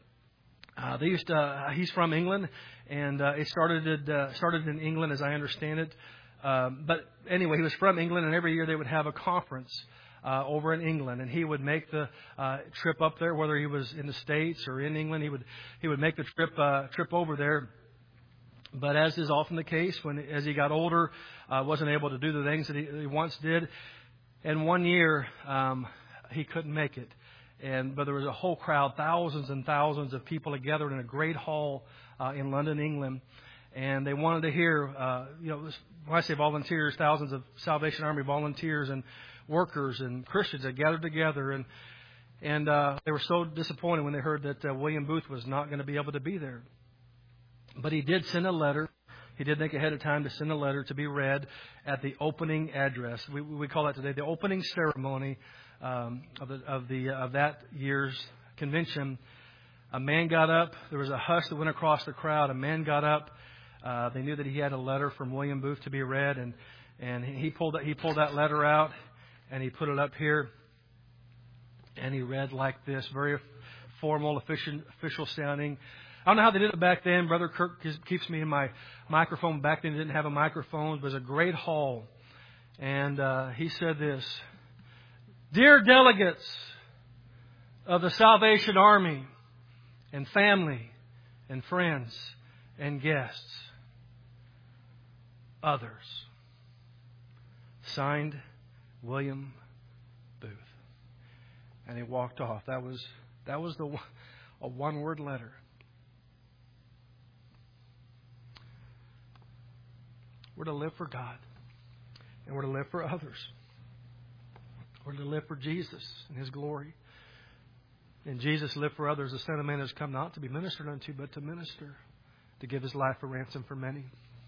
from England, and it started in England, as I understand it. But anyway, he was from England, and every year they would have a conference over in England, and he would make the trip up there, whether he was in the States or in England. He would make the trip over there. But as is often the case, as he got older, wasn't able to do the things that he once did. And one year he couldn't make it. But there was a whole crowd, thousands and thousands of people gathered in a great hall in London, England. And they wanted to hear, when I say volunteers, thousands of Salvation Army volunteers and workers and Christians that gathered together. And they were so disappointed when they heard that William Booth was not going to be able to be there. But he did send a letter. He did think ahead of time to send a letter to be read at the opening address. We call that today the opening ceremony of that year's convention. A man got up. There was a hush that went across the crowd. A man got up. They knew that he had a letter from William Booth to be read, and he pulled that letter out and he put it up here, and he read like this, very formal, official sounding. I don't know how they did it back then. Brother Kirk keeps me in my microphone. Back then, they didn't have a microphone. It was a great hall, and he said this: "Dear delegates of the Salvation Army and family and friends and guests, others." Signed, William Booth. And he walked off. That was a one-word letter. We're to live for God, and we're to live for others. We're to live for Jesus and His glory. And Jesus lived for others. The Son of Man has come not to be ministered unto, but to minister, to give His life a ransom for many.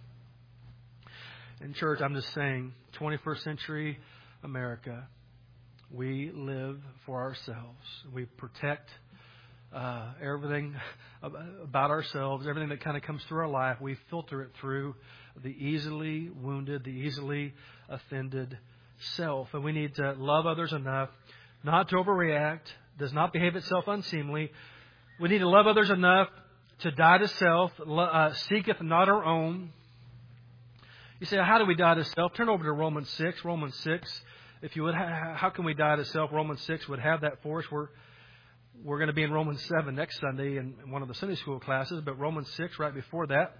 In church, I'm just saying, 21st century America, we live for ourselves. We protect everything about ourselves, everything that kind of comes through our life. We filter it through the easily wounded, the easily offended self. And we need to love others enough not to overreact, does not behave itself unseemly. We need to love others enough to die to self, seeketh not our own. You say, how do we die to self? Turn over to Romans 6. Romans 6, if you would. How can we die to self? Romans 6 would have that for us. We're going to be in Romans 7 next Sunday in one of the Sunday school classes, but Romans 6 right before that.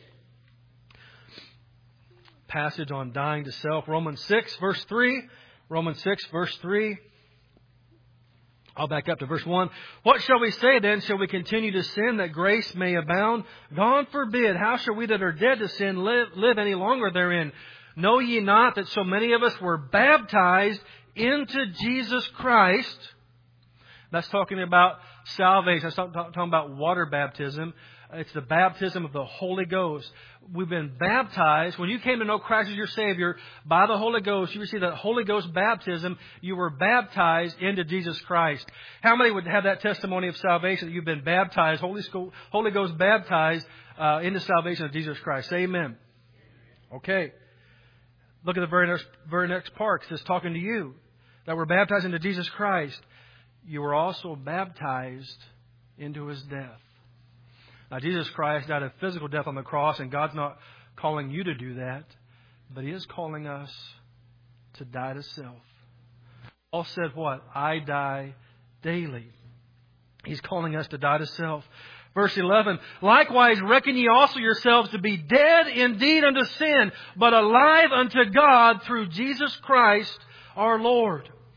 Passage on dying to self. Romans 6, verse 3. Romans 6, verse 3. I'll back up to verse 1. What shall we say then? Shall we continue to sin that grace may abound? God forbid. How shall we that are dead to sin live any longer therein? Know ye not that so many of us were baptized into Jesus Christ? That's talking about salvation. That's talking about water baptism. It's the baptism of the Holy Ghost. We've been baptized. When you came to know Christ as your Savior by the Holy Ghost, you received that Holy Ghost baptism. You were baptized into Jesus Christ. How many would have that testimony of salvation, that you've been baptized, Holy Ghost baptized into salvation of Jesus Christ? Say amen. Okay. Look at the very next part. It's talking to you that we're baptized into Jesus Christ. You were also baptized into His death. Now, Jesus Christ died a physical death on the cross, and God's not calling you to do that, but He is calling us to die to self. Paul said what? I die daily. He's calling us to die to self. Verse 11, likewise reckon ye also yourselves to be dead indeed unto sin, but alive unto God through Jesus Christ our Lord.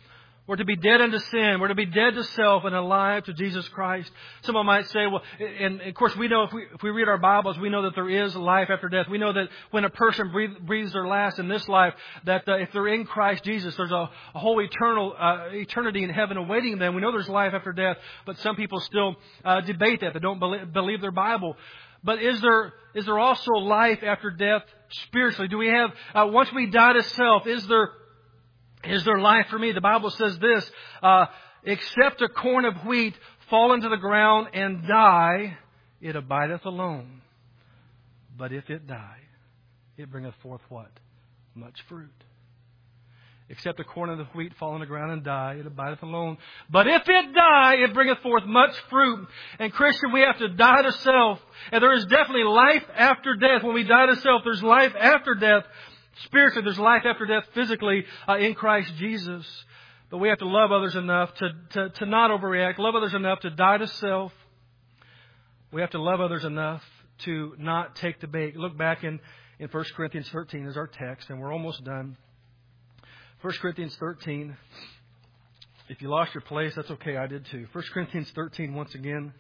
We're to be dead unto sin. We're to be dead to self and alive to Jesus Christ. Someone might say, well, and of course we know if we read our Bibles, we know that there is life after death. We know that when a person breathes their last in this life, that if they're in Christ Jesus, there's a whole eternity in heaven awaiting them. We know there's life after death, but some people still debate that. They don't believe their Bible. But is there also life after death spiritually? Do we have, once we die to self, is there life for me? The Bible says this, except a corn of wheat fall into the ground and die, it abideth alone. But if it die, it bringeth forth what? Much fruit. Except a corn of the wheat fall in the ground and die, it abideth alone. But if it die, it bringeth forth much fruit. And Christian, we have to die to self. And there is definitely life after death. When we die to self, there's life after death. Spiritually, there's life after death physically in Christ Jesus. But we have to love others enough to not overreact. Love others enough to die to self. We have to love others enough to not take the bait. Look back in 1 Corinthians 13 is our text, and we're almost done. 1 Corinthians 13. If you lost your place, that's okay. I did too. 1 Corinthians 13 once again.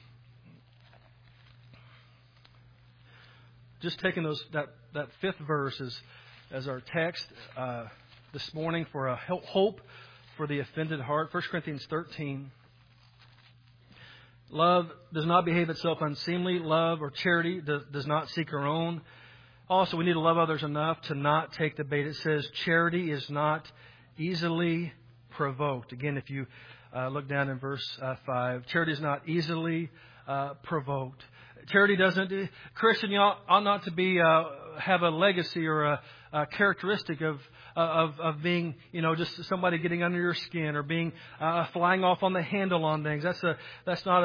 Just taking that fifth verse as our text this morning for a hope for the offended heart. 1 Corinthians 13. Love does not behave itself unseemly. Love or charity does not seek her own. Also, we need to love others enough to not take the bait. It says charity is not easily provoked. Again, if you look down in verse 5, charity is not easily provoked. Charity doesn't. Christian, you ought not to be have a legacy or a characteristic of being, just somebody getting under your skin or being flying off on the handle on things. That's not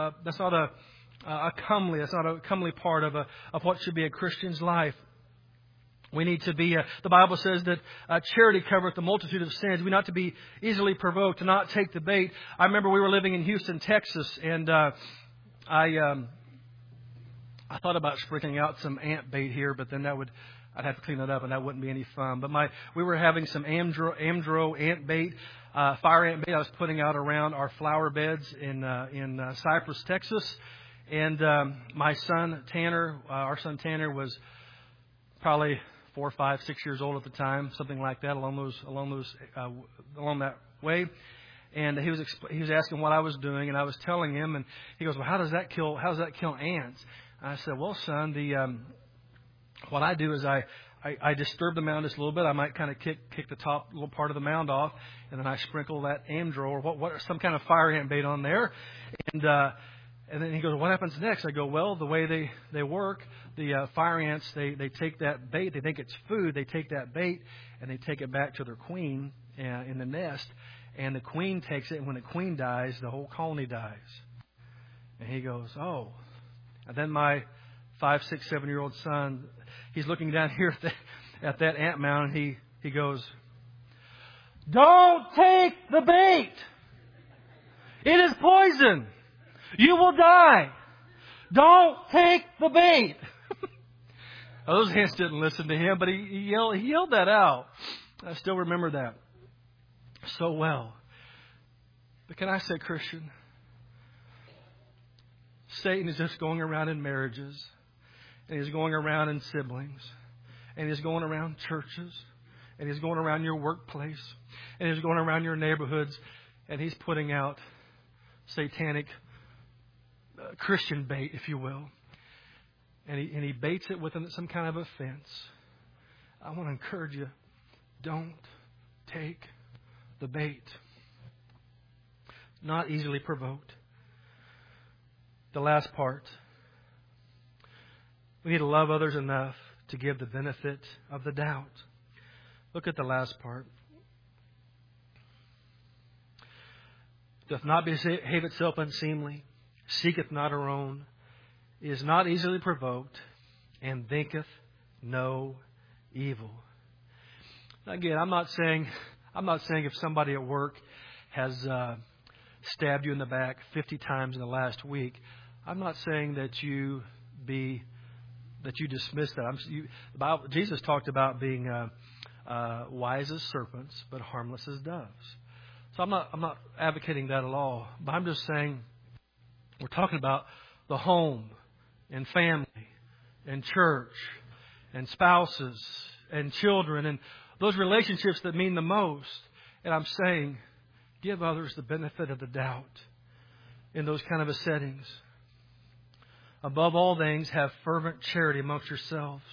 a comely part of what should be a Christian's life. We need to be, the Bible says that charity covereth the multitude of sins. We not to be easily provoked, to not take the bait. I remember we were living in Houston, Texas, and I thought about sprinkling out some ant bait here, but then I'd have to clean it up, and that wouldn't be any fun. But we were having some Amdro ant bait, fire ant bait I was putting out around our flower beds in Cypress, Texas. And my son Tanner, our son Tanner, was probably 4, 5, 6 years old at the time, something like that, along that way. And he was asking what I was doing, and I was telling him, and he goes, "Well, how does that kill ants?" I said, "Well, son, what I do is I disturb the mound just a little bit. I might kind of kick the top little part of the mound off, and then I sprinkle that Amdro or some kind of fire ant bait on there." And then he goes, "What happens next?" I go, "Well, the way they work, the fire ants, they take that bait. They think it's food. They take that bait and they take it back to their queen in the nest. And the queen takes it. And when the queen dies, the whole colony dies." And he goes, "Oh." And then my 5, 6, 7-year-old son, he's looking down here at that ant mound. And he goes, "Don't take the bait. It is poison. You will die. Don't take the bait." Those ants didn't listen to him, but he yelled that out. I still remember that so well. But can I say, Christian, Satan is just going around in marriages, and he's going around in siblings, and he's going around churches, and he's going around your workplace, and he's going around your neighborhoods, and he's putting out satanic Christian bait, if you will. And he baits it with some kind of offense. I want to encourage you, don't take the bait. Not easily provoked. The last part. We need to love others enough to give the benefit of the doubt. Look at the last part. Doth not behave itself unseemly, seeketh not her own, is not easily provoked, and thinketh no evil. Again, I'm not saying if somebody at work has stabbed you in the back 50 times in the last week, I'm not saying that you dismiss that. Jesus talked about being wise as serpents, but harmless as doves. So I'm not advocating that at all. But I'm just saying we're talking about the home and family and church and spouses and children and those relationships that mean the most. And I'm saying give others the benefit of the doubt in those kind of a settings. Above all things, have fervent charity amongst yourselves.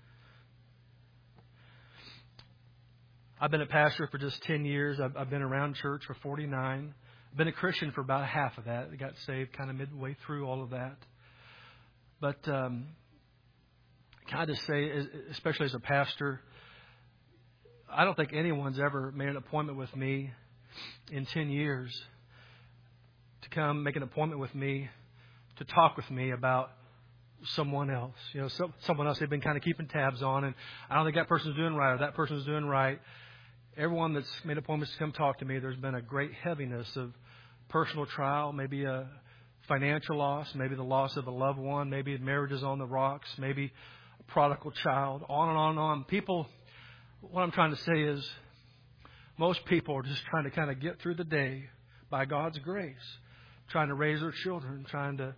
I've been a pastor for just 10 years. I've been around church for 49. I've been a Christian for about half of that. I got saved kind of midway through all of that. But can I just say, especially as a pastor, I don't think anyone's ever made an appointment with me in 10 years to come make an appointment with me to talk with me about someone else. You know, someone else they've been kind of keeping tabs on, and I don't think that person's doing right or that person's doing right. Everyone that's made appointments to come talk to me, there's been a great heaviness of personal trial, maybe a financial loss, maybe the loss of a loved one, maybe marriages on the rocks, maybe a prodigal child, on and on and on. People, what I'm trying to say is most people are just trying to kind of get through the day by God's grace, trying to raise their children, trying to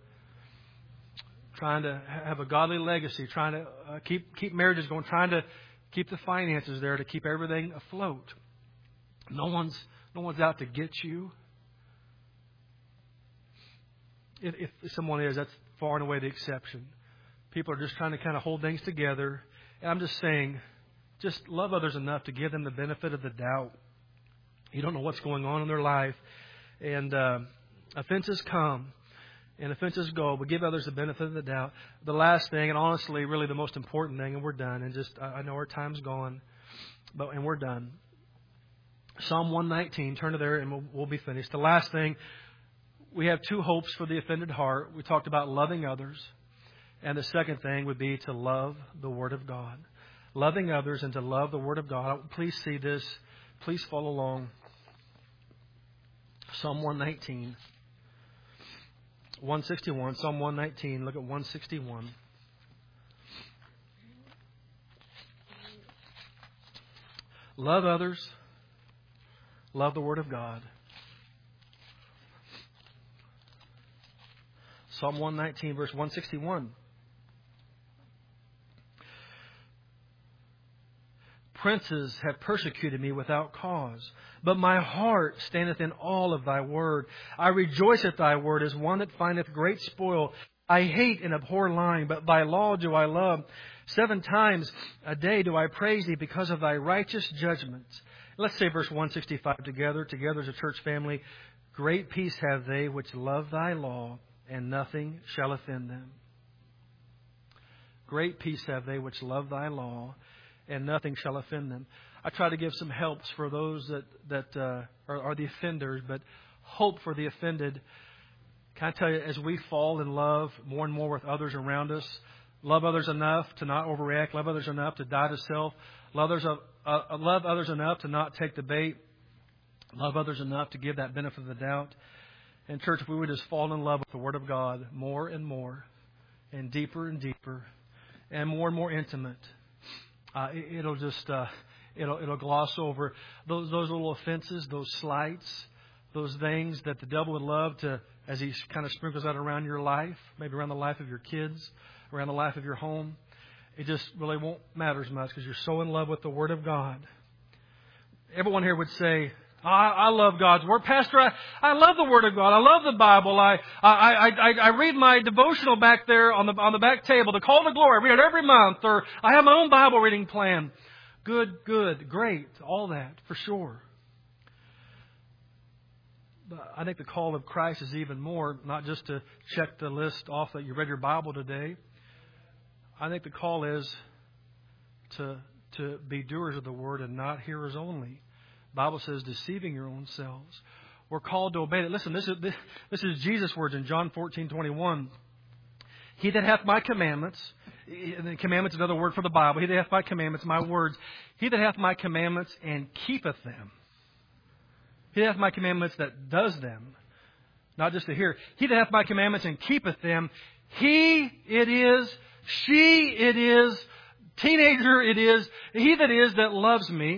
have a godly legacy, trying to keep marriages going, trying to keep the finances there to keep everything afloat. No one's out to get you. If someone is, that's far and away the exception. People are just trying to kind of hold things together. And I'm just saying, just love others enough to give them the benefit of the doubt. You don't know what's going on in their life. And offenses come and offenses go, but give others the benefit of the doubt. The last thing, and honestly, really the most important thing, and we're done, and just I know our time's gone, and we're done. Psalm 119, turn to there and we'll be finished. The last thing, we have two hopes for the offended heart. We talked about loving others, and the second thing would be to love the Word of God. Loving others and to love the Word of God. Please see this. Please follow along. Psalm 119. 161, Psalm 119, look at 161. Love others, love the Word of God. Psalm 119, verse 161. Princes have persecuted me without cause, but my heart standeth in awe of thy word. I rejoice at thy word as one that findeth great spoil. I hate and abhor lying, but thy law do I love. 7 times a day do I praise thee because of thy righteous judgments. Let's say verse 165 together as a church family. Great peace have they which love thy law, and nothing shall offend them. Great peace have they which love thy law, and nothing shall offend them. I try to give some helps for those that are the offenders, but hope for the offended. Can I tell you, as we fall in love more and more with others around us, love others enough to not overreact, love others enough to die to self, love others enough to not take the bait, love others enough to give that benefit of the doubt. And church, if we would just fall in love with the Word of God more and more, and deeper and more intimate, it'll just it'll gloss over those little offenses, those slights, those things that the devil would love to, as he kind of sprinkles that around your life, maybe around the life of your kids, around the life of your home. It just really won't matter as much because you're so in love with the Word of God. Everyone here would say, I love God's Word. Pastor, I love the Word of God. I love the Bible. I read my devotional back there on the back table, the Call to Glory. I read it every month, or I have my own Bible reading plan. Good, great, all that, for sure. But I think the call of Christ is even more, not just to check the list off that you read your Bible today. I think the call is to be doers of the Word and not hearers only. The Bible says, deceiving your own selves. We're called to obey it. Listen, this is Jesus' words in John 14:21. He that hath my commandments, and the commandments is another word for the Bible. He that hath my commandments, my words. He that hath my commandments and keepeth them. He that hath my commandments that does them. Not just to hear. He that hath my commandments and keepeth them. He it is, she it is, teenager it is, he that is that loves me.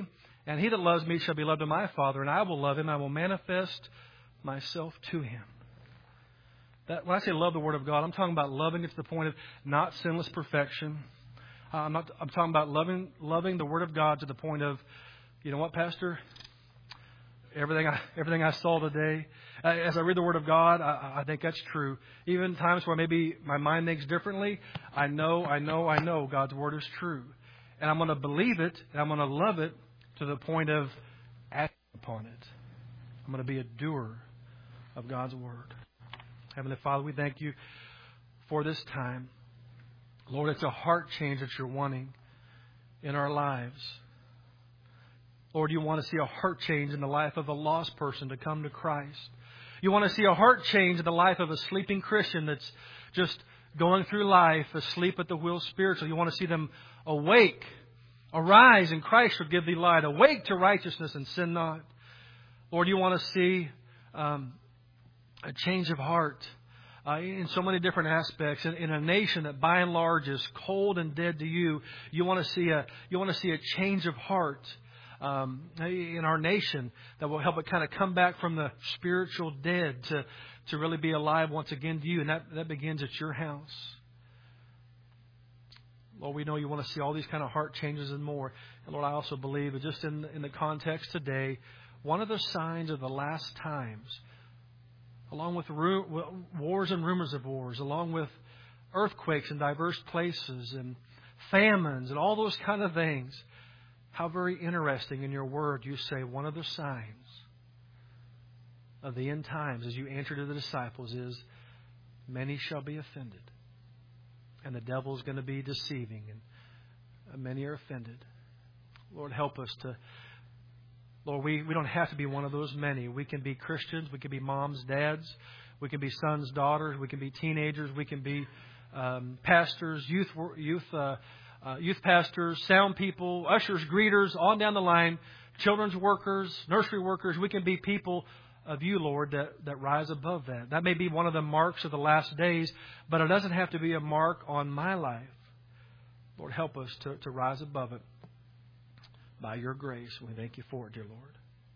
And he that loves me shall be loved of my Father, and I will love him. I will manifest myself to him. When I say love the Word of God, I'm talking about loving it to the point of not sinless perfection. I'm talking about loving the Word of God to the point of, you know what, Pastor? Everything I saw today, as I read the Word of God, I think that's true. Even times where maybe my mind thinks differently, I know God's Word is true. And I'm going to believe it, and I'm going to love it to the point of acting upon it. I'm going to be a doer of God's Word. Heavenly Father, we thank you for this time. Lord, it's a heart change that you're wanting in our lives. Lord, you want to see a heart change in the life of a lost person to come to Christ. You want to see a heart change in the life of a sleeping Christian that's just going through life asleep at the wheel spiritually. You want to see them awake, arise, and Christ will give thee light. Awake to righteousness and sin not. Lord, you want to see a change of heart in so many different aspects. In a nation that by and large is cold and dead to you, you want to see a change of heart in our nation that will help it kind of come back from the spiritual dead to really be alive once again to you. And that begins at your house. Lord, we know you want to see all these kind of heart changes and more. And Lord, I also believe that just in the context today, one of the signs of the last times, along with wars and rumors of wars, along with earthquakes in diverse places and famines and all those kind of things, how very interesting in your word you say one of the signs of the end times, as you answer to the disciples, is many shall be offended. And the devil is going to be deceiving, and many are offended. Lord, help us to... Lord, we don't have to be one of those many. We can be Christians. We can be moms, dads. We can be sons, daughters. We can be teenagers. We can be pastors, youth pastors, sound people, ushers, greeters, on down the line, children's workers, nursery workers. We can be people of you, Lord, that rise above that. That may be one of the marks of the last days, but it doesn't have to be a mark on my life. Lord, help us to rise above it by your grace. We thank you for it, dear Lord.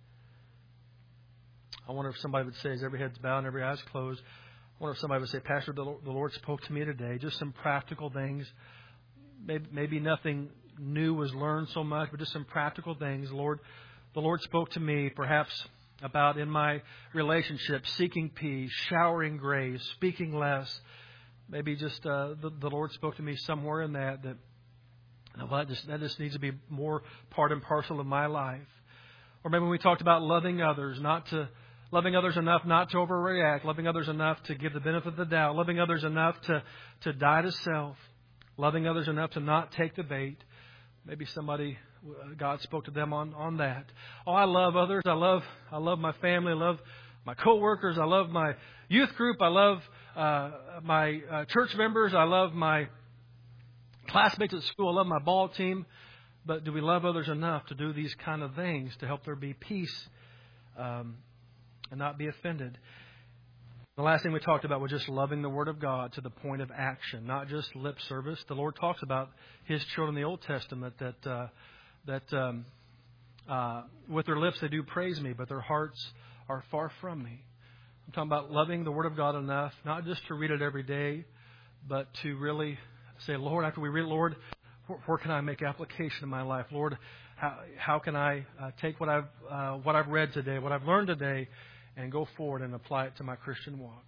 I wonder if somebody would say, as every head's bowed and every eye's closed, I wonder if somebody would say, Pastor, the Lord spoke to me today. Just some practical things. Maybe nothing new was learned so much, but just some practical things. Lord, the Lord spoke to me perhaps about in my relationship, seeking peace, showering grace, speaking less. Maybe just the Lord spoke to me somewhere in that just needs to be more part and parcel of my life. Or maybe we talked about loving others, loving others enough not to overreact, loving others enough to give the benefit of the doubt, loving others enough to die to self, loving others enough to not take the bait. Maybe somebody, God spoke to them on that. Oh, I love others. I love my family. I love my coworkers. I love my youth group. I love my church members. I love my classmates at school. I love my ball team. But do we love others enough to do these kind of things to help there be peace and not be offended? The last thing we talked about was just loving the Word of God to the point of action, not just lip service. The Lord talks about His children in the Old Testament that with their lips they do praise Me, but their hearts are far from Me. I'm talking about loving the Word of God enough, not just to read it every day, but to really say, Lord, after we read it, Lord, where can I make application in my life? Lord, how can I take what I've read today, what I've learned today, and go forward and apply it to my Christian walk?